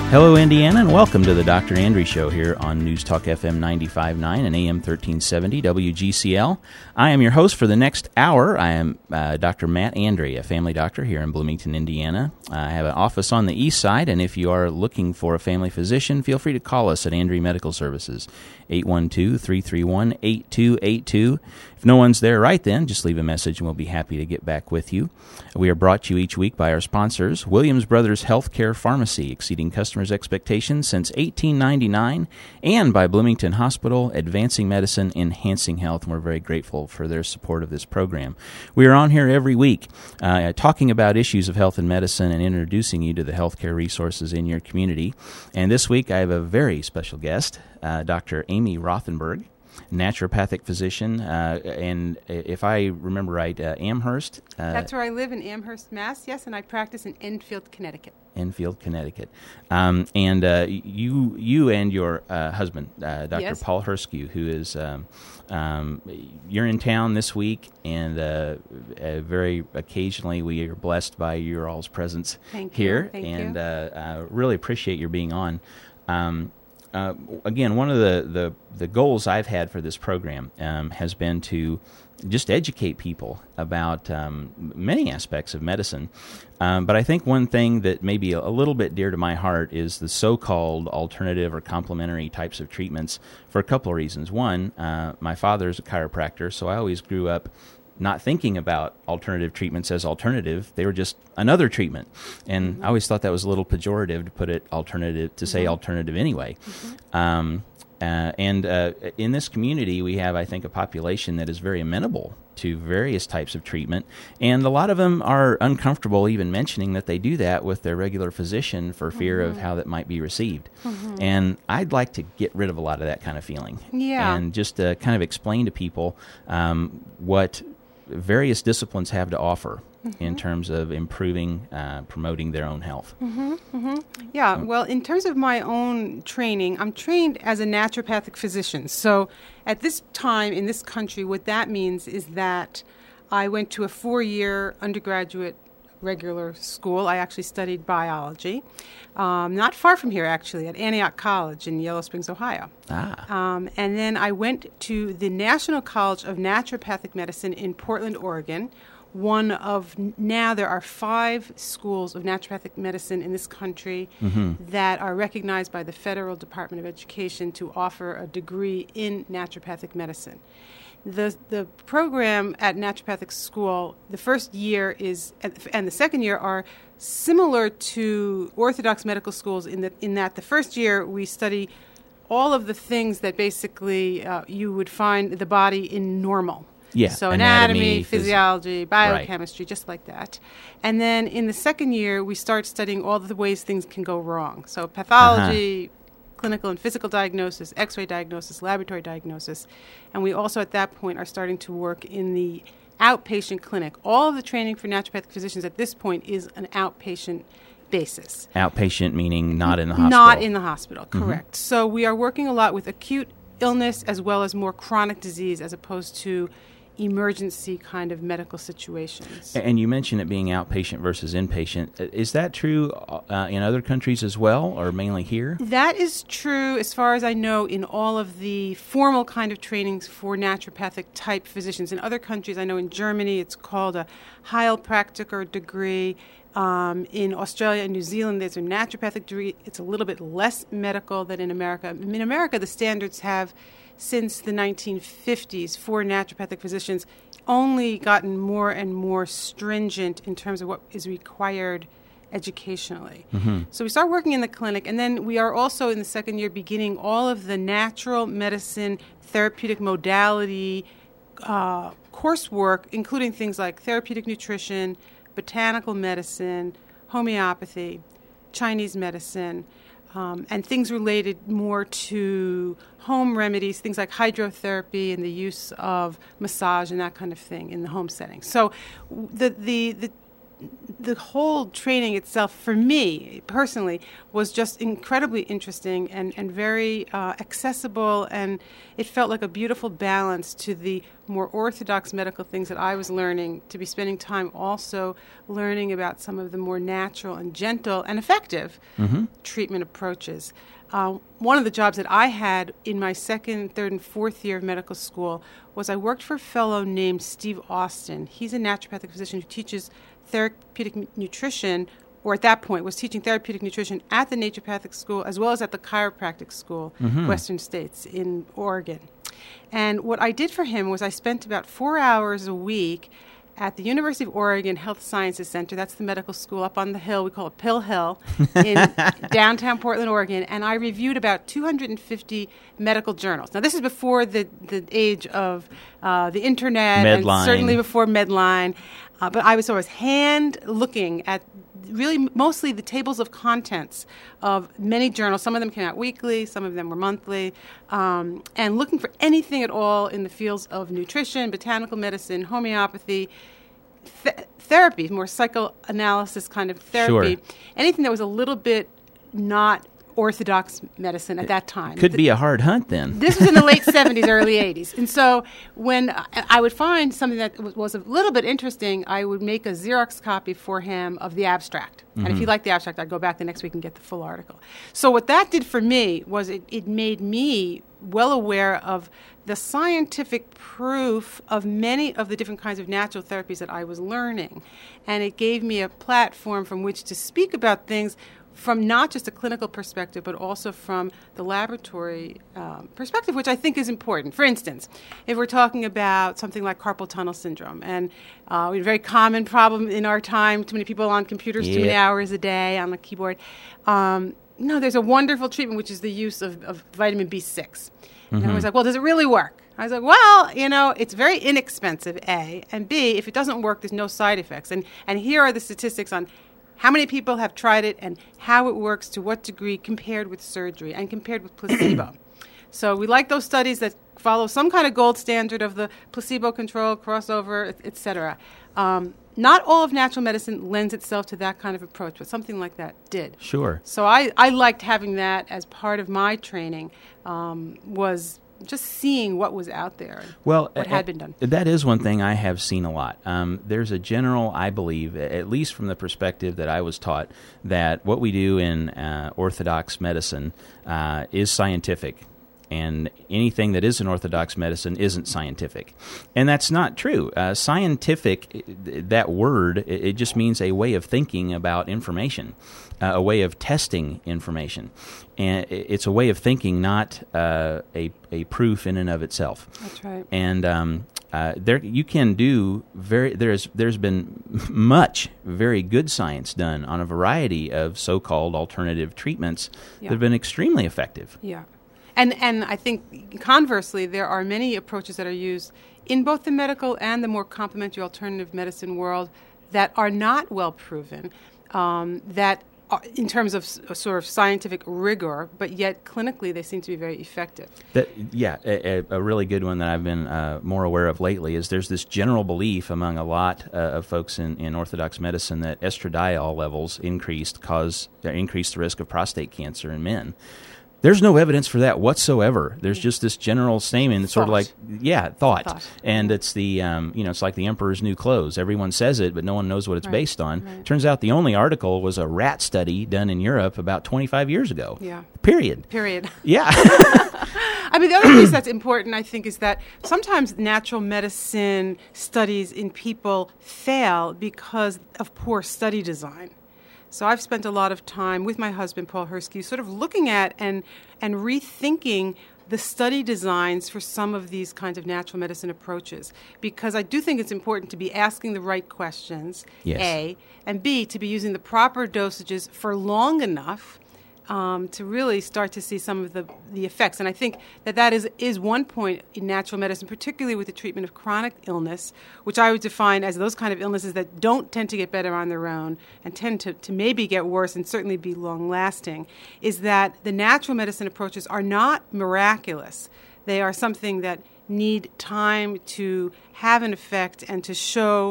Hello, Indiana, and welcome to the Dr. Andre Show here on News Talk FM 95.9 and AM 1370 WGCL. I am your host for the next hour. I am Dr. Matt Andre, a family doctor here in Bloomington, Indiana. I have an office on the east side, and if you are looking for a family physician, feel free to call us at Andre Medical Services, 812-331-8282. If no one's there right then, just leave a message and we'll be happy to get back with you. We are brought to you each week by our sponsors, Williams Brothers Healthcare Pharmacy, exceeding customers' expectations since 1899, and by Bloomington Hospital, advancing medicine, enhancing health, and we're very grateful for their support of this program. We are on here every week talking about issues of health and medicine and introducing you to the healthcare resources in your community. And this week I have a very special guest, Dr. Amy Rothenberg, naturopathic physician, and if I remember right, Amherst. That's where I live, in Amherst, Mass. Yes, and I practice in Enfield, Connecticut. Enfield, Connecticut. And you and your husband, Dr. Yes. Paul Herskew, who is, you're in town this week, and very occasionally we are blessed by your all's presence here. Thank you. And really appreciate your being on. Again, one of the goals I've had for this program has been to just educate people about many aspects of medicine. But I think one thing that may be a little bit dear to my heart is the so-called alternative or complementary types of treatments for a couple of reasons. One, my father's a chiropractor, so I always grew up not thinking about alternative treatments as alternative. They were just another treatment. And I always thought that was a little pejorative to put it alternative, to say alternative anyway. And in this community, we have, I think, a population that is very amenable to various types of treatment. And a lot of them are uncomfortable even mentioning that they do that with their regular physician for fear of how that might be received. And I'd like to get rid of a lot of that kind of feeling. Yeah. And just kind of explain to people what various disciplines have to offer in terms of improving, promoting their own health. Yeah, well, in terms of my own training, I'm trained as a naturopathic physician. So at this time in this country, what that means is that I went to a 4-year undergraduate regular school. I actually studied biology, not far from here, actually, at Antioch College in Yellow Springs, Ohio. And then I went to the National College of Naturopathic Medicine in Portland, Oregon. Now there are 5 schools of naturopathic medicine in this country that are recognized by the Federal Department of Education to offer a degree in naturopathic medicine. The program at naturopathic school, the first year and the second year are similar to orthodox medical schools in that the first year we study all of the things that basically you would find the body in normal. Yeah, so anatomy, physiology, biochemistry, just like that. And then in the second year, we start studying all of the ways things can go wrong. So pathology, clinical and physical diagnosis, X-ray diagnosis, laboratory diagnosis. And we also at that point are starting to work in the outpatient clinic. All of the training for naturopathic physicians at this point is an outpatient basis. Outpatient meaning not in the hospital? Not in the hospital, correct. So we are working a lot with acute illness as well as more chronic disease as opposed to emergency kind of medical situations. And you mentioned it being outpatient versus inpatient. Is that true in other countries as well, or mainly here? That is true, as far as I know, in all of the formal kind of trainings for naturopathic type physicians. In other countries, I know in Germany it's called a Heilpraktiker degree. In Australia and New Zealand, there's a naturopathic degree. It's a little bit less medical than in America. In America, the standards have, since the 1950s, for naturopathic physicians, only gotten more and more stringent in terms of what is required educationally. So we start working in the clinic, and then we are also in the second year beginning all of the natural medicine therapeutic modality coursework, including things like therapeutic nutrition, botanical medicine, homeopathy, Chinese medicine, and things related more to home remedies, things like hydrotherapy and the use of massage and that kind of thing in the home setting. So the the whole training itself, for me personally, was just incredibly interesting and very accessible, and it felt like a beautiful balance to the more orthodox medical things that I was learning, to be spending time also learning about some of the more natural and gentle and effective treatment approaches. One of the jobs that I had in my second, third, and fourth year of medical school was I worked for a fellow named Steve Austin. He's a naturopathic physician who teaches therapeutic nutrition, or at that point was teaching therapeutic nutrition at the naturopathic school as well as at the chiropractic school, Western States in Oregon. And what I did for him was I spent about 4 hours a week at the University of Oregon Health Sciences Center. That's the medical school up on the hill. We call it Pill Hill in downtown Portland, Oregon. And I reviewed about 250 medical journals. Now, this is before the age of the internet, Medline. And certainly before Medline. But I was always hand looking at really mostly the tables of contents of many journals. Some of them came out weekly, some of them were monthly, and looking for anything at all in the fields of nutrition, botanical medicine, homeopathy, therapy, more psychoanalysis kind of therapy, anything that was a little bit not orthodox medicine at that time. Could be a hard hunt then. This was in the late 70s, early 80s. And so when I would find something that was a little bit interesting, I would make a Xerox copy for him of the abstract. And if he liked the abstract, I'd go back the next week and get the full article. So what that did for me was it made me well aware of the scientific proof of many of the different kinds of natural therapies that I was learning. And it gave me a platform from which to speak about things from not just a clinical perspective, but also from the laboratory perspective, which I think is important. For instance, if we're talking about something like carpal tunnel syndrome, and we have a very common problem in our time, too many people on computers, too many hours a day on the keyboard. No, there's a wonderful treatment, which is the use of vitamin B6. And I was like, well, does it really work? I was like, well, it's very inexpensive, A, and B, if it doesn't work, there's no side effects. And here are the statistics on how many people have tried it and how it works, to what degree, compared with surgery and compared with placebo. So we like those studies that follow some kind of gold standard of the placebo control, crossover, et cetera. Not all of natural medicine lends itself to that kind of approach, but something like that did. Sure. So I liked having that as part of my training, was just seeing what was out there, what had been done. That is one thing I have seen a lot. There's a general, I believe, at least from the perspective that I was taught, that what we do in orthodox medicine is scientific. And anything that isn't orthodox medicine isn't scientific. And that's not true. Scientific, that word, it just means a way of thinking about information, a way of testing information. And it's a way of thinking, not a proof in and of itself. That's right. And there you can do there's been much very good science done on a variety of so-called alternative treatments that have been extremely effective. Yeah. And I think, conversely, there are many approaches that are used in both the medical and the more complementary alternative medicine world that are not well proven, that are, in terms of sort of scientific rigor, but yet clinically they seem to be very effective. A really good one that I've been more aware of lately is there's this general belief among a lot of folks in orthodox medicine that estradiol levels increase the risk of prostate cancer in men. There's no evidence for that whatsoever. There's just this general statement. It's sort of like, thought. And it's the, it's like the emperor's new clothes. Everyone says it, but no one knows what it's based on. Right. Turns out the only article was a rat study done in Europe about 25 years ago. Yeah. Period. Yeah. I mean, the other piece that's important, I think, is that sometimes natural medicine studies in people fail because of poor study design. So I've spent a lot of time with my husband, Paul Hersky, sort of looking at and rethinking the study designs for some of these kinds of natural medicine approaches, because I do think it's important to be asking the right questions, A, and B, to be using the proper dosages for long enough to really start to see some of the effects. And I think that is one point in natural medicine, particularly with the treatment of chronic illness, which I would define as those kind of illnesses that don't tend to get better on their own and tend to maybe get worse and certainly be long-lasting, is that the natural medicine approaches are not miraculous. They are something that need time to have an effect and to show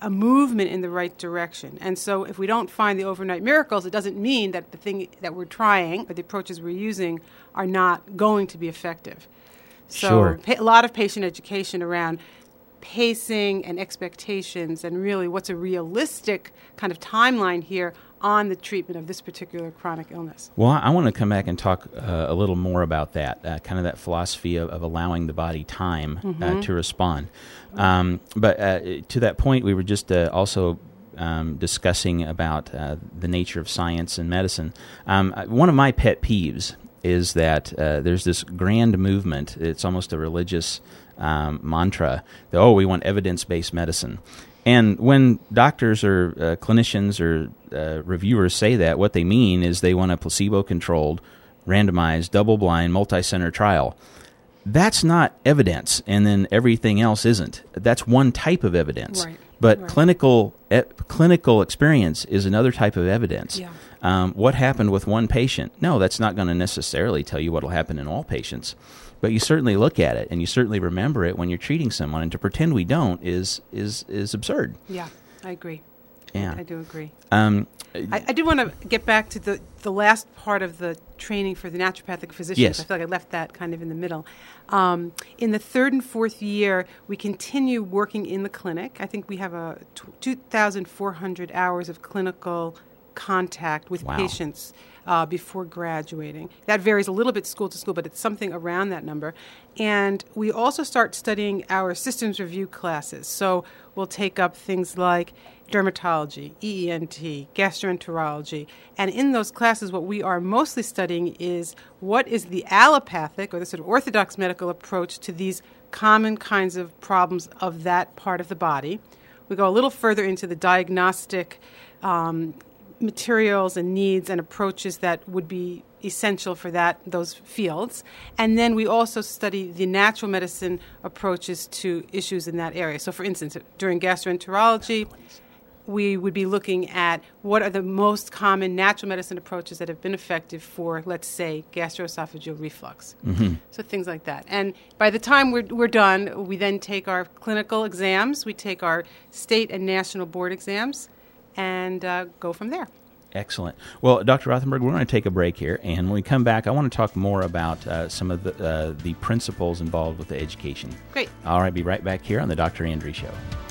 a movement in the right direction. And so if we don't find the overnight miracles, it doesn't mean that the thing that we're trying or the approaches we're using are not going to be effective. So Sure. A lot of patient education around pacing and expectations and really what's a realistic kind of timeline here on the treatment of this particular chronic illness. Well, I want to come back and talk a little more about that, kind of that philosophy of allowing the body time to respond. But to that point, we were just also discussing about the nature of science and medicine. One of my pet peeves is that there's this grand movement. It's almost a religious mantra that, we want evidence-based medicine. And when doctors or clinicians or reviewers say that, what they mean is they want a placebo-controlled, randomized, double-blind, multi-center trial. That's not evidence, and then everything else isn't. That's one type of evidence. Right. But Right. clinical experience is another type of evidence. Yeah. What happened with one patient? No, that's not going to necessarily tell you what will happen in all patients. But you certainly look at it, and you certainly remember it when you're treating someone. And to pretend we don't is absurd. Yeah, I agree. Yeah. I do agree. I I do want to get back to the last part of the training for the naturopathic physicians. Yes. I feel like I left that kind of in the middle. In the third and fourth year, we continue working in the clinic. I think we have 2,400 hours of clinical contact with Wow. patients before graduating. That varies a little bit school to school, but it's something around that number. And we also start studying our systems review classes. So we'll take up things like dermatology, EENT, gastroenterology. And in those classes, what we are mostly studying is what is the allopathic or the sort of orthodox medical approach to these common kinds of problems of that part of the body. We go a little further into the diagnostic materials and needs and approaches that would be essential for those fields. And then we also study the natural medicine approaches to issues in that area. So for instance, during gastroenterology, we would be looking at what are the most common natural medicine approaches that have been effective for, let's say, gastroesophageal reflux. Mm-hmm. So things like that. And by the time we're done, we then take our clinical exams, we take our state and national board exams, and go from there. Excellent. Well, Dr. Rothenberg, we're going to take a break here, and when we come back, I want to talk more about some of the principles involved with the education. Great. All right, be right back here on the Dr. Andrews Show.